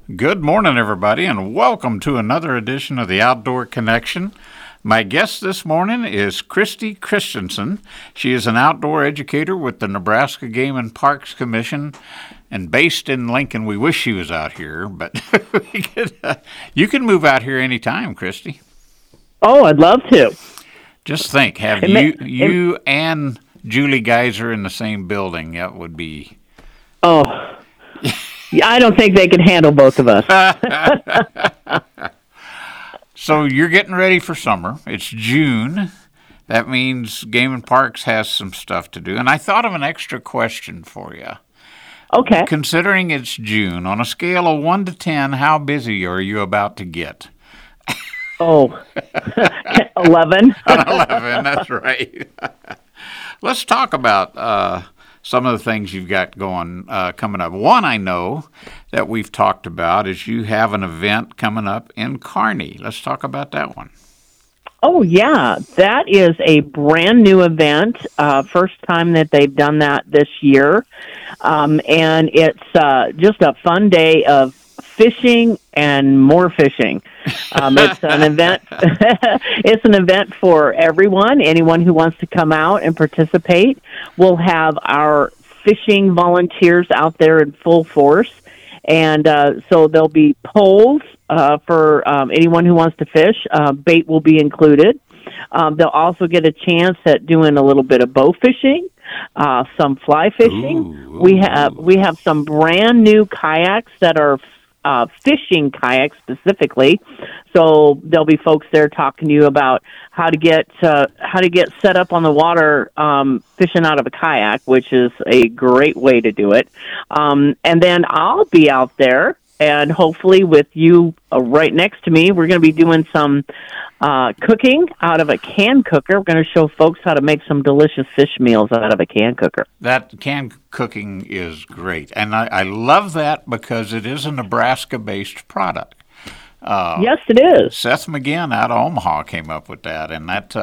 Good morning, everybody, and welcome to another edition of the Outdoor Connection. My guest this morning is Christy Christensen. She is an outdoor educator with the Nebraska Game and Parks Commission and based in Lincoln. We wish she was out here, but you can move out here anytime, Christy. Oh, I'd love to. Just think, have you and Julie Geyser in the same building. That would be... Oh, I don't think they can handle both of us. So you're getting ready for summer. It's June. That means Game and Parks has some stuff to do. And I thought of an extra question for you. Okay. Considering it's June, on a scale of 1 to 10, how busy are you about to get? Oh, 11. 11, that's right. Let's talk about some of the things you've got going coming up. One I know that we've talked about is you have an event coming up in Kearney. Let's talk about that one. Oh, yeah. That is a brand new event. First time that they've done that this year. And it's just a fun day of fishing and more fishing. It's an event. It's an event for everyone. Anyone who wants to come out and participate. We'll have our fishing volunteers out there in full force, and so there'll be poles for anyone who wants to fish. Bait will be included. They'll also get a chance at doing a little bit of bow fishing, some fly fishing. Ooh. We have some brand new kayaks that are fishing kayaks specifically. So there'll be folks there talking to you about how to get set up on the water fishing out of a kayak, which is a great way to do it. And then I'll be out there, and hopefully with you right next to me, we're going to be doing some cooking out of a can cooker. We're going to show folks how to make some delicious fish meals out of a can cooker. That can cooking is great, and I love that because it is a Nebraska-based product. Yes, it is. Seth McGinn out of Omaha came up with that, and that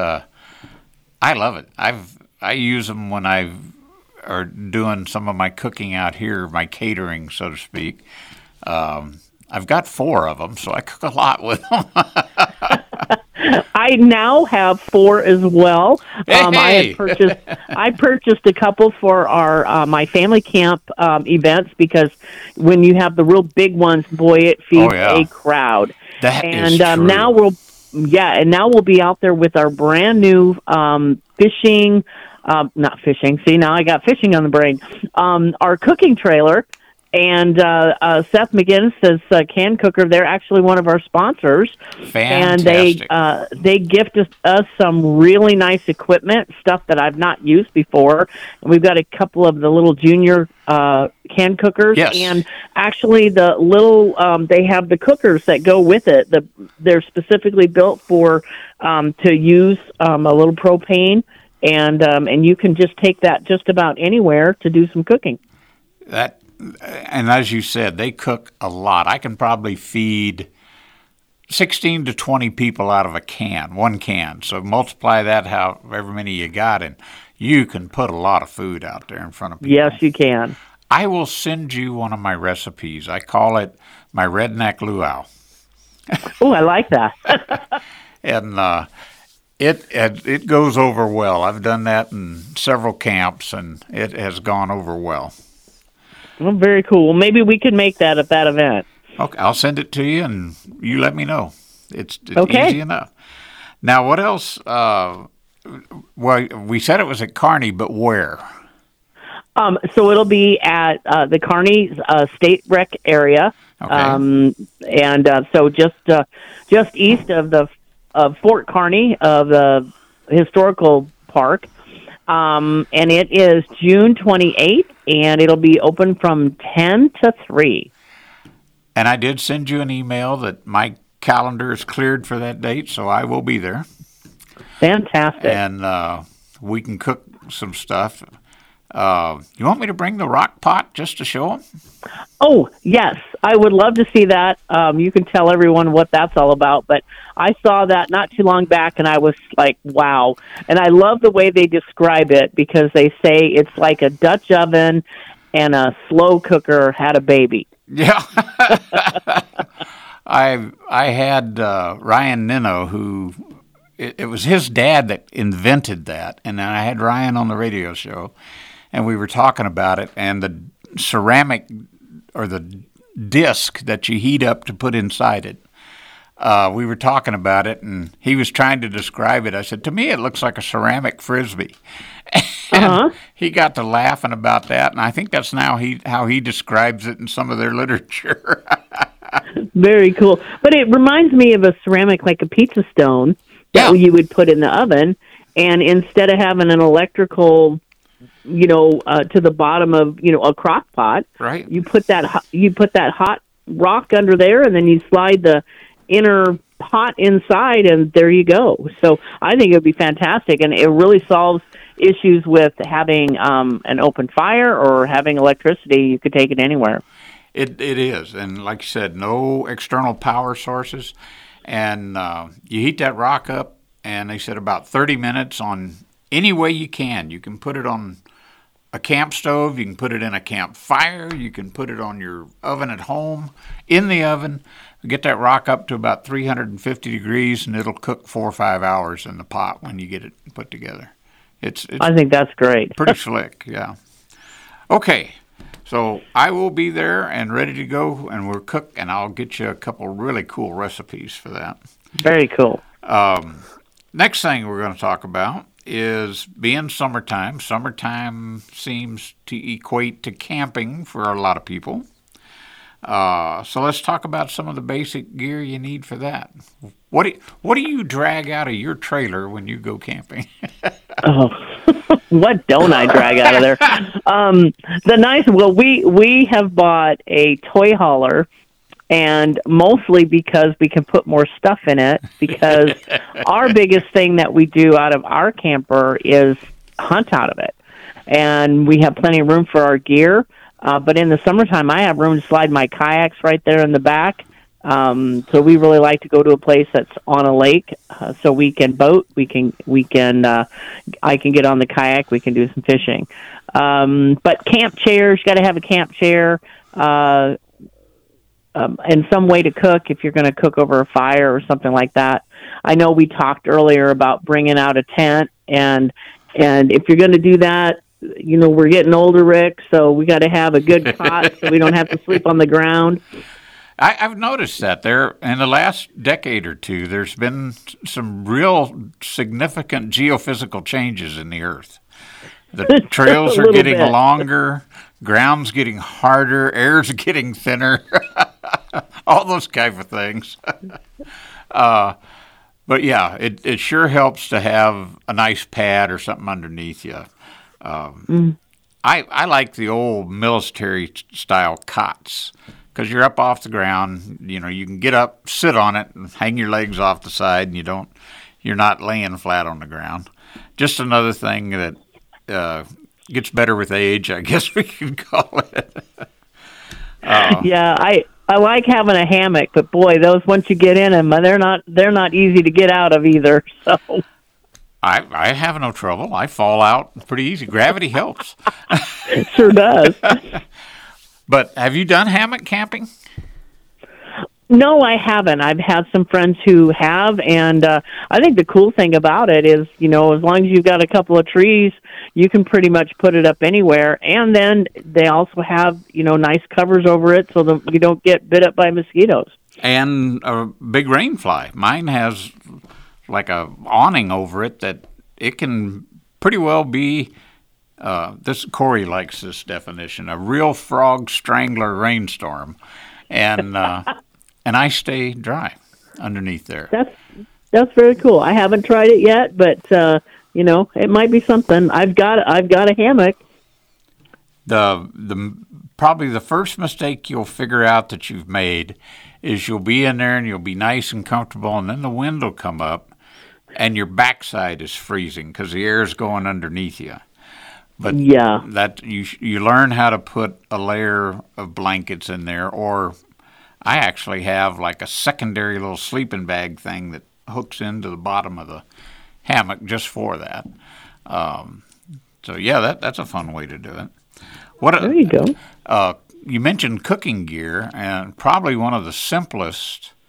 I love it. I use them when I are doing some of my cooking out here, my catering, so to speak. I've got 4 of them, so I cook a lot with them. I now have 4 as well. Hey! I purchased a couple for our my family camp events, because when you have the real big ones, boy, it feeds a crowd. That and is true. Now we'll be out there with our brand new fishing. Not fishing. See, now I got fishing on the brain. Our cooking trailer. And Seth McGinn says Can Cooker, they're actually one of our sponsors. Fantastic. And they gifted us some really nice equipment, stuff that I've not used before. And we've got a couple of the little junior can cookers. Yes. And actually the little, they have the cookers that go with it. They're specifically built for to use a little propane. And you can just take that just about anywhere to do some cooking. And as you said, they cook a lot. I can probably feed 16 to 20 people out of one can. So multiply that however many you got, and you can put a lot of food out there in front of people. Yes, you can. I will send you one of my recipes. I call it my redneck luau. Oh, I like that. And it goes over well. I've done that in several camps, and it has gone over well. Well, very cool. Well, maybe we could make that at that event. Okay, I'll send it to you, and you let me know. It's okay. Easy enough. Now, what else? Well, we said it was at Kearney, but where? So it'll be at the Kearney State Rec area, okay. So just east of Fort Kearney of the historical park. And it is June 28th, and it'll be open from 10 to 3. And I did send you an email that my calendar is cleared for that date, so I will be there. Fantastic. And we can cook some stuff. You want me to bring the rock pot just to show them? Oh, yes. I would love to see that. You can tell everyone what that's all about. But I saw that not too long back, and I was like, wow. And I love the way they describe it, because they say it's like a Dutch oven and a slow cooker had a baby. Yeah. I had Ryan Nino, who it was his dad that invented that, and then I had Ryan on the radio show, and we were talking about it, and the ceramic or the disc that you heat up to put inside it. We were talking about it, and he was trying to describe it. I said, to me, it looks like a ceramic Frisbee. And he got to laughing about that, and I think that's now how he describes it in some of their literature. Very cool. But it reminds me of a ceramic, like a pizza stone that you would put in the oven, and instead of having an electrical, to the bottom of, a crock pot, right? You put that hot rock under there, and then you slide the inner pot inside, and there you go. So I think it would be fantastic, and it really solves issues with having an open fire or having electricity. You could take it anywhere. It is, and like you said, no external power sources, and you heat that rock up, and they said about 30 minutes on any way you can. You can put it on a camp stove, you can put it in a campfire, you can put it on your oven at home, in the oven. Get that rock up to about 350 degrees, and it'll cook 4 or 5 hours in the pot when you get it put together. I think that's great. Pretty slick, yeah. Okay, so I will be there and ready to go, and we'll cook, and I'll get you a couple really cool recipes for that. Very cool. Next thing we're going to talk about is being summertime. Summertime seems to equate to camping for a lot of people. So let's talk about some of the basic gear you need for that. What do you drag out of your trailer when you go camping? What don't I drag out of there? We have bought a toy hauler, and mostly because we can put more stuff in it, because our biggest thing that we do out of our camper is hunt out of it. And we have plenty of room for our gear. But in the summertime, I have room to slide my kayaks right there in the back. So we really like to go to a place that's on a lake, so we can boat. I can get on the kayak. We can do some fishing. But camp chairs, you got to have a camp chair, and some way to cook if you're going to cook over a fire or something like that. I know we talked earlier about bringing out a tent, and if you're going to do that, we're getting older, Rick, so we got to have a good cot so we don't have to sleep on the ground. I've noticed that there in the last decade or two, there's been some real significant geophysical changes in the earth. The trails are getting longer, ground's getting harder, air's getting thinner, all those kind of things. But yeah, it sure helps to have a nice pad or something underneath you. I like the old military-style cots because you're up off the ground. You can get up, sit on it, and hang your legs off the side, and you're not laying flat on the ground. Just another thing that gets better with age, I guess we can call it. Yeah, I like having a hammock, but boy, those once you get in them, they're not easy to get out of either. So. I have no trouble. I fall out pretty easy. Gravity helps. It sure does. But have you done hammock camping? No, I haven't. I've had some friends who have, and I think the cool thing about it is, as long as you've got a couple of trees, you can pretty much put it up anywhere. And then they also have, nice covers over it so that you don't get bit up by mosquitoes. And a big rain fly. Mine has like a awning over it that it can pretty well be, Corey likes this definition, a real frog strangler rainstorm. And and I stay dry underneath there. That's very cool. I haven't tried it yet, but it might be something. I've got a hammock. The probably the first mistake you'll figure out that you've made is you'll be in there and you'll be nice and comfortable, and then the wind will come up and your backside is freezing because the air is going underneath you. But yeah, that you learn how to put a layer of blankets in there, or I actually have like a secondary little sleeping bag thing that hooks into the bottom of the hammock just for that. So yeah, that's a fun way to do it. There you go. You mentioned cooking gear, and probably one of the simplest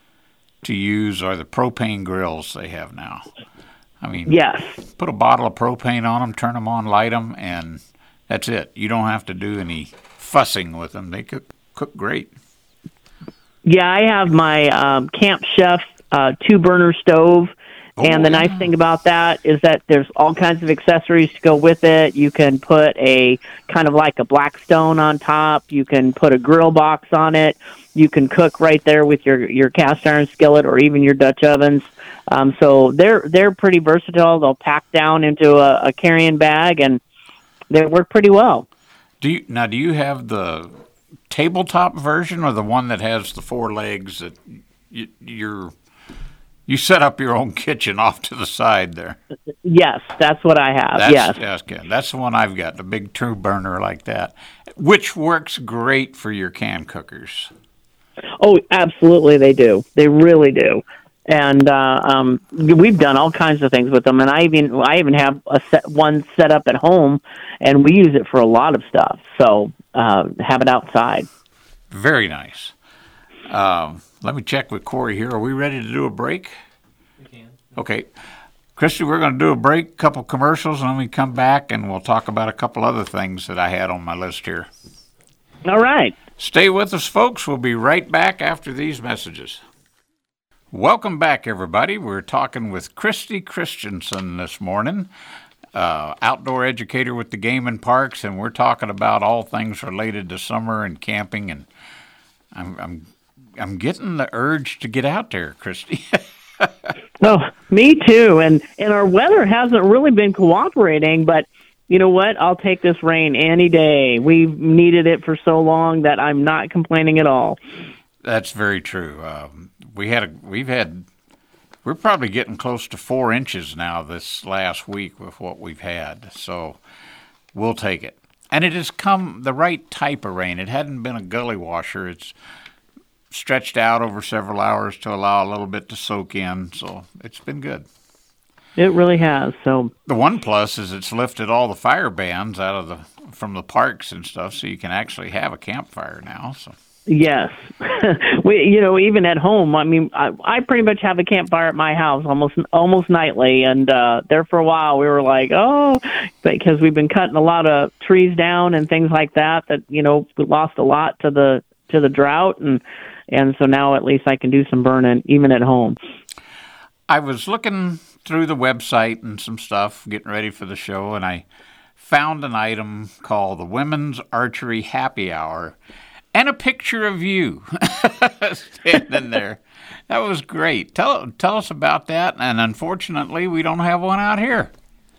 to use are the propane grills they have now. I mean, Yes. put a bottle of propane on them, turn them on, light them, and that's it. You don't have to do any fussing with them. They cook great. Yeah, I have my Camp Chef 2-burner stove. And the nice thing about that is that there's all kinds of accessories to go with it. You can put a kind of like a Blackstone on top. You can put a grill box on it. You can cook right there with your cast iron skillet or even your Dutch ovens. So they're pretty versatile. They'll pack down into a carrying bag, and they work pretty well. Do you have the tabletop version or the one that has the 4 legs that you set up your own kitchen off to the side there? Yes, that's what I have. Yes. Good. That's the one I've got, the big 2-burner like that, which works great for your can cookers. Oh, absolutely, they do. They really do. And we've done all kinds of things with them. And I even have one set up at home, and we use it for a lot of stuff. So have it outside. Very nice. Let me check with Corey here. Are we ready to do a break? We can. Okay. Christy, we're going to do a break, couple commercials, and then we come back and we'll talk about a couple other things that I had on my list here. All right. Stay with us, folks. We'll be right back after these messages. Welcome back, everybody. We're talking with Christy Christensen this morning, outdoor educator with the Game and Parks, and we're talking about all things related to summer and camping. And I'm getting the urge to get out there, Christy. Oh, me too. And our weather hasn't really been cooperating, but you know what? I'll take this rain any day. We've needed it for so long that I'm not complaining at all. That's very true. We're probably getting close to 4 inches now this last week with what we've had. So we'll take it. And it has come the right type of rain. It hadn't been a gully washer. It's stretched out over several hours to allow a little bit to soak in. So it's been good. It really has. So the one plus is it's lifted all the fire bans from the parks and stuff, so you can actually have a campfire now. So yes, even at home. I mean, I pretty much have a campfire at my house almost nightly, and there for a while we were like, because we've been cutting a lot of trees down and things like that. We lost a lot to the drought, and so now at least I can do some burning even at home. I was looking through the website and some stuff, getting ready for the show, and I found an item called the Women's Archery Happy Hour and a picture of you standing there. That was great. Tell us about that, and unfortunately, we don't have one out here.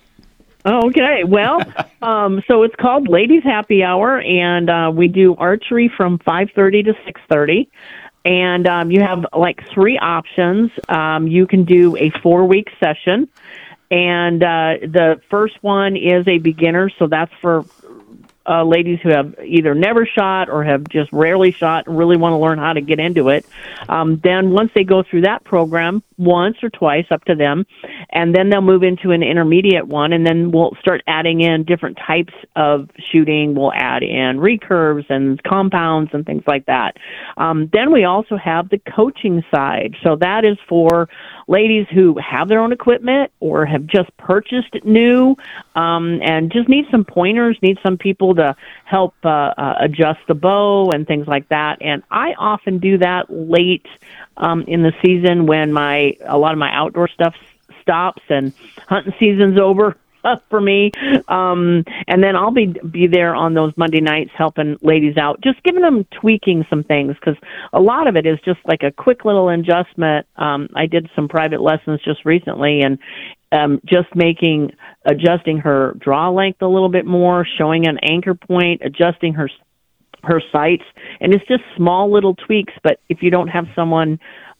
Okay, well, so it's called Ladies Happy Hour, and we do archery from 5:30 to 6:30. And you have like 3 options. You can do a 4-week session. And the first one is a beginner, so that's for ladies who have either never shot or have just rarely shot and really want to learn how to get into it. Then once they go through that program, once or twice, up to them, and then they'll move into an intermediate one, and then we'll start adding in different types of shooting. We'll add in recurves and compounds and things like that. Then we also have the coaching side. So that is for ladies who have their own equipment or have just purchased it new and just need some pointers, need some people to help adjust the bow and things like that. And I often do that late in the season when a lot of my outdoor stuff stops and hunting season's over for me. And then I'll be there on those Monday nights helping ladies out, just giving them, tweaking some things, because a lot of it is just like a quick little adjustment. I did some private lessons just recently, and just adjusting her draw length a little bit more, showing an anchor point, adjusting her sights, and it's just small little tweaks. But if you don't have someone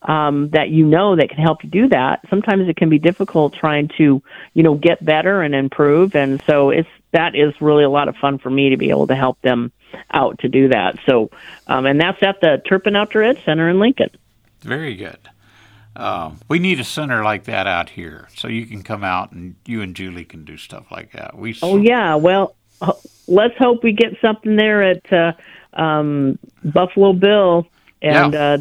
that can help you do that, sometimes it can be difficult trying to get better and improve. And so that is really a lot of fun for me to be able to help them out to do that. So and that's at the Turpin Outdoor Ed Center in Lincoln. Very good. We need a center like that out here, so you can come out and you and Julie can do stuff like that. Yeah. Well, let's hope we get something there at Buffalo Bill. And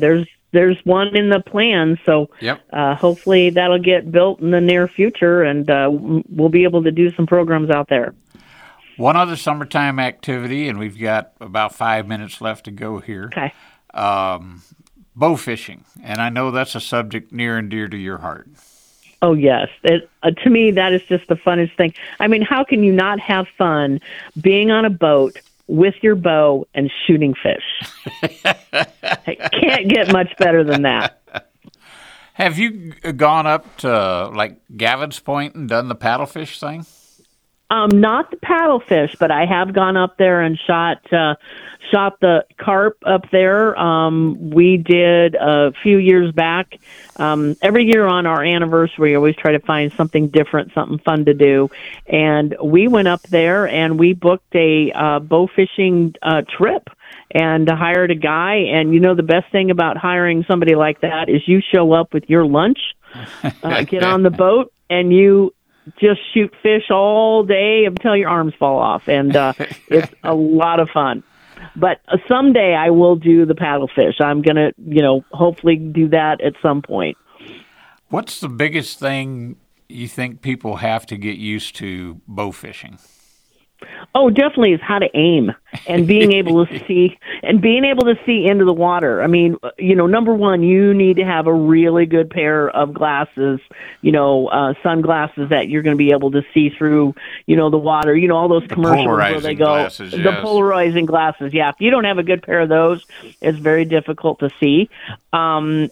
there's one in the plan. So Yep. Hopefully that'll get built in the near future, and we'll be able to do some programs out there. One other summertime activity, and we've got about 5 minutes left to go here. Okay. Bow fishing, and I know that's a subject near and dear to your heart. Oh, yes. To me, that is just the funnest thing. I mean, how can you not have fun being on a boat with your bow and shooting fish? I can't get much better than that. Have you gone up to, like, Gavin's Point and done the paddlefish thing? Not the paddlefish, but I have gone up there and shot the carp up there. We did a few years back. Every year on our anniversary, we always try to find something different, something fun to do. And we went up there and we booked a bow fishing trip and hired a guy. And, the best thing about hiring somebody like that is you show up with your lunch, get on the boat, and you just shoot fish all day until your arms fall off, and it's a lot of fun. But someday I will do the paddlefish. I'm going to, hopefully do that at some point. What's the biggest thing you think people have to get used to bow fishing? Oh, definitely is how to aim and being able to see into the water. I mean, number one, you need to have a really good pair of glasses, sunglasses that you're going to be able to see through, the water, all those commercials where they go, glasses, yes. The polarizing glasses. Yeah. If you don't have a good pair of those, it's very difficult to see. Some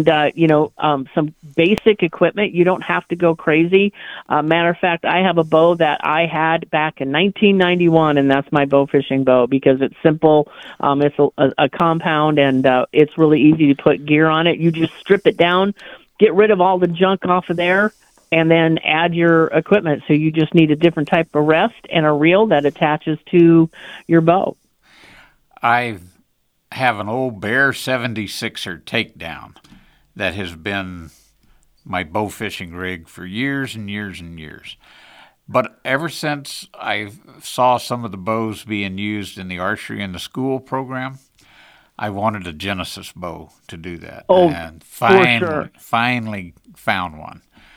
basic equipment. You don't have to go crazy. Matter of fact, I have a bow that I had back in 1991, and that's my bow fishing bow because it's simple. It's a compound, and it's really easy to put gear on it. You just strip it down, get rid of all the junk off of there, and then add your equipment. So you just need a different type of rest and a reel that attaches to your bow. I have an old Bear 76er takedown that has been my bow fishing rig for years and years and years. But ever since I saw some of the bows being used in the archery in the school program, I wanted a Genesis bow to do that. Oh, and finally found one.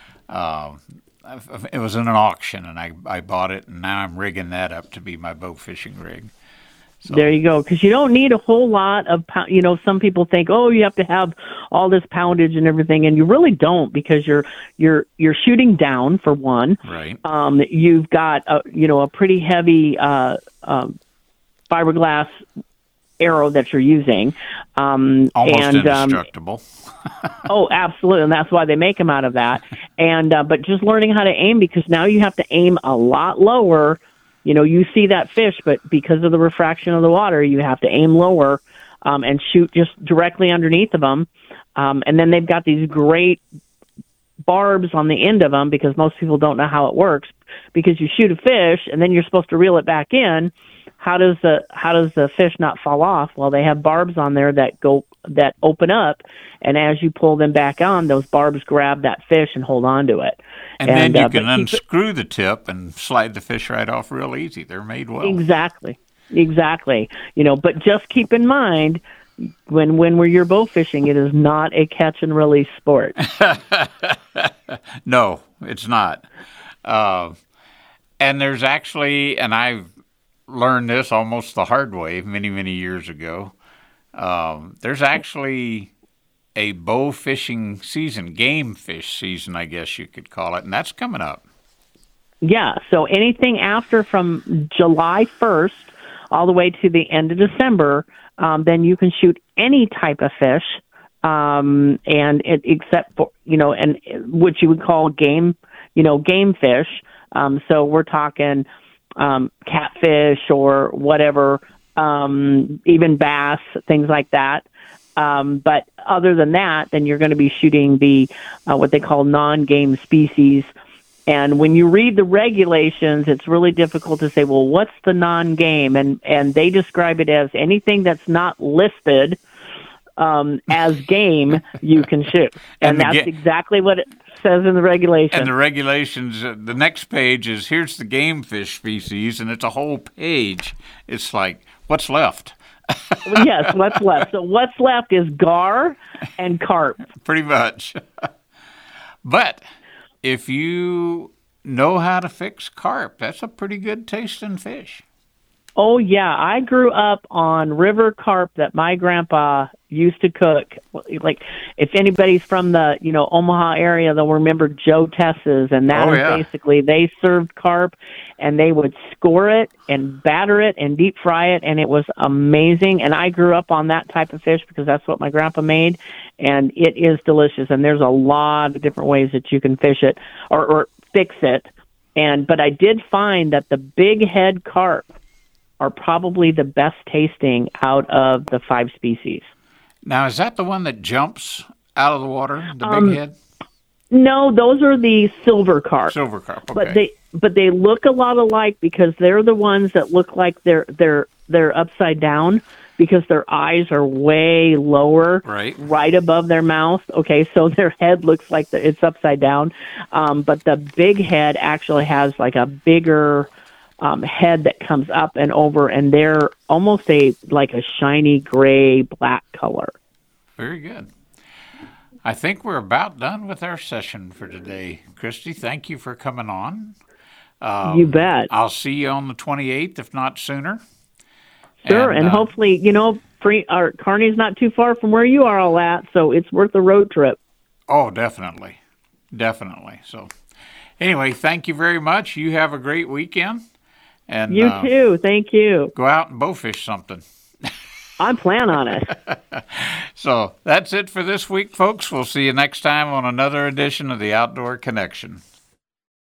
It was in an auction, and I bought it, and now I'm rigging that up to be my bow fishing rig. So. There you go, because you don't need a whole lot of, some people think, oh, you have to have all this poundage and everything, and you really don't, because you're shooting down for one. Right. You've got a pretty heavy fiberglass arrow that you're using. Almost indestructible. Oh, absolutely, and that's why they make them out of that. And but just learning how to aim, because now you have to aim a lot lower. You see that fish, but because of the refraction of the water, you have to aim lower and shoot just directly underneath of them. And then they've got these great barbs on the end of them, because most people don't know how it works. Because you shoot a fish and then you're supposed to reel it back in. How does the fish not fall off? Well, they have barbs on there that open up, and as you pull them back on, those barbs grab that fish and hold on to it. And then you can unscrew the tip and slide the fish right off real easy. They're made well. Exactly. But just keep in mind, when you're bow fishing, it is not a catch and release sport. No, it's not. And there's actually, and I've learned this almost the hard way many, many years ago, there's actually a bow fishing season, game fish season, I guess you could call it, and that's coming up. Yeah, so anything after from July 1st all the way to the end of December, then you can shoot any type of fish, except for, and what you would call game fish. So we're talking catfish or whatever, even bass, things like that. But other than that, then you're going to be shooting the what they call non-game species. And when you read the regulations, it's really difficult to say, well, what's the non-game? And they describe it as anything that's not listed as game, you can shoot. And that's exactly what it says in the regulations. And the regulations, the next page is, here's the game fish species, and it's a whole page. It's like, what's left? Yes, what's left. So what's left is gar and carp. Pretty much. But if you know how to fix carp, that's a pretty good tasting fish. Oh, yeah. I grew up on river carp that my grandpa used to cook. Like, if anybody's from the, Omaha area, they'll remember Joe Tess's, and that is basically, they served carp, and they would score it and batter it and deep fry it, and it was amazing. And I grew up on that type of fish because that's what my grandpa made, and it is delicious. And there's a lot of different ways that you can fish it or fix it. But I did find that the big head carp are probably the best tasting out of the 5 species. Now, is that the one that jumps out of the water, the big head? No, those are the silver carp. Silver carp, okay. But they look a lot alike because they're the ones that look like they're upside down because their eyes are way lower, right above their mouth. Okay, so their head looks like it's upside down. But the big head actually has like a bigger head that comes up and over, and they're almost like a shiny gray black color. Very good. I think we're about done with our session for today. Christy, thank you for coming on. You bet. I'll see you on the 28th, if not sooner. Sure, and hopefully, Kearney's not too far from where you are all at, so it's worth a road trip. Oh, definitely. Definitely. So, anyway, thank you very much. You have a great weekend. And you too. Thank you. Go out and bowfish something. I plan on it. So that's it for this week, folks. We'll see you next time on another edition of the Outdoor Connection.